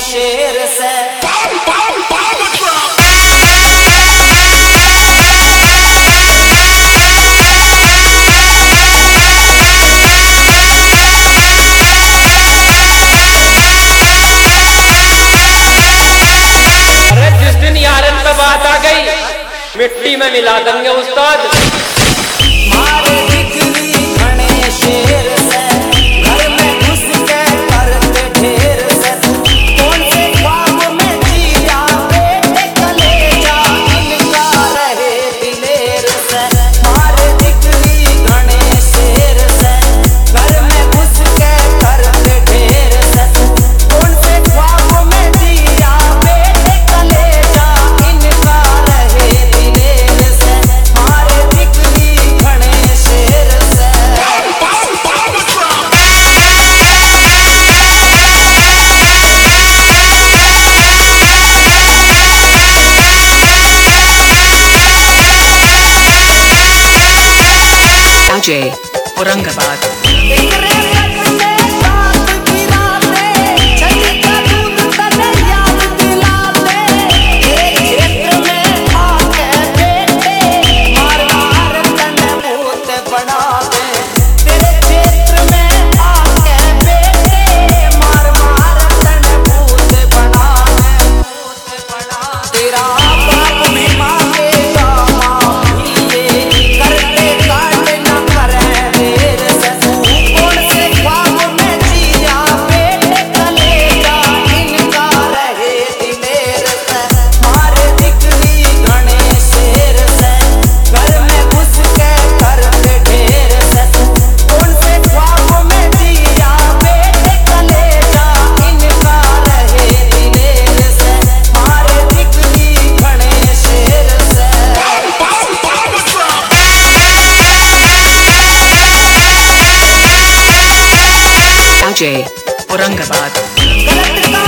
शेर से। अरे जिस दिन यारन पे बात आ गई मिट्टी में मिला देंगे उस्ताद। मारे दिखली घने शेर से, घर में घुस के करते ढेर से। कौन से ख्वाब में जिया बेटे कलेजा, इनका रहे दिलेर से। मारे दिखली घने शेर से, घर में घुस के करते ढेर से। कौन से ख्वाब में जिया बेटे कलेजा, इनका रहे दिलेर से। मारे दिखली घने शेर से। Ajay, Aurangabad. Ajay, Aurangabad.